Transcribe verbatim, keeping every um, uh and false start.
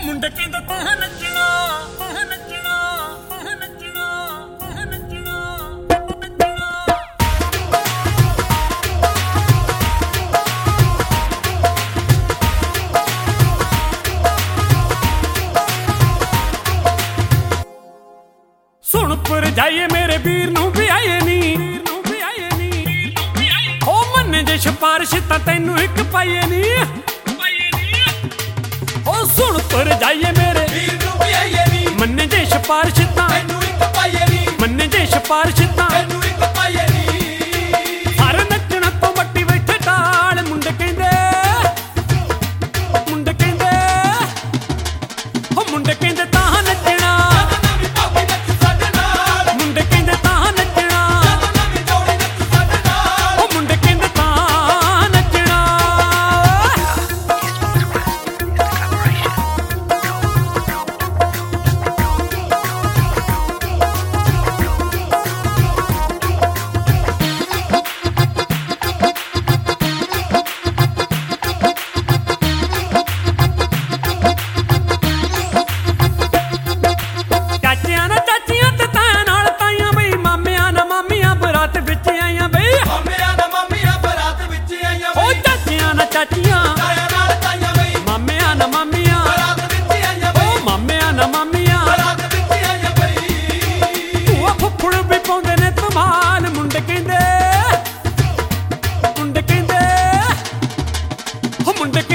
ਮੁੰਡੇ ਕਹਿੰਦੇ ਤੂੰ ਨੱਚਣਾ ਤੂੰ ਨੱਚਣਾ ਤੂੰ ਨੱਚਣਾ ਤੂੰ ਨੱਚਣਾ ਸੁਣ ਪਰ ਜਾਈਏ ਮੇਰੇ ਵੀਰ ਨੂੰ ਵੀ ਆਏ ਨੀ ਨੂੰ ਵੀ ਆਏ ਨੀ ਹੋ ਮੰਨੇ ਜੇ ਸਿਫਾਰਿਸ਼ ਤਾਂ ਤੈਨੂੰ ਇੱਕ ਪਾਈਏ ਨੀ ਪਾਈਏ ਨੀ ਹੋ ਸੁਣ ਪਰ ਜਾਈਏ ਮੇਰੇ ਵੀਰ ਨੂੰ ਵੀ ਆਏ ਨੀ ਮੰਨੇ ਜੇ ਸਿਫਾਰਿਸ਼ ਤਾਂ ਤੈਨੂੰ ਇੱਕ ਪਾਈਏ ਨੀ ਮੰਨੇ ਜੇ ਸਿਫਾਰਿਸ਼ ਤਾਂ ਤੈਨੂੰ ਇੱਕ ਪਾਈਏ ਨੀ ਹਰ ਨੱਚਣਾ ਤੋਂ ਵੱਡੀ ਬੈਠੇ ਢਾਲ ਮੁੰਡੇ ਕਹਿੰਦੇ ਮੁੰਡੇ ਕਹਿੰਦੇ ਹੋ ਮੁੰਡੇ ਕਹਿੰਦੇ ਤਾਂ ਨੱਚਣਾ ਚਾਚੀਆਂ ਤਾਇਆ ਨਾਲ ਤਾਈਆਂ ਬਈ ਮਾਮਿਆਂ ਨਾ ਮਾਮੀਆਂ ਬਰਾਤ ਵਿੱਚ ਆਈਆਂ ਬਈ ਓ ਮਾਮਿਆਂ ਨਾ ਮਾਮੀਆਂ ਬਰਾਤ ਵਿੱਚ ਆਈਆਂ ਬਈ ਭੂਆ ਫੁੱਫੜ ਵੀ ਪਾਉਂਦੇ ਨੇ ਧਮਾਲ ਮੁੰਡੇ ਕਹਿੰਦੇ ਮੁੰਡੇ ਕਹਿੰਦੇ ਹੋ ਮੁੰਡੇ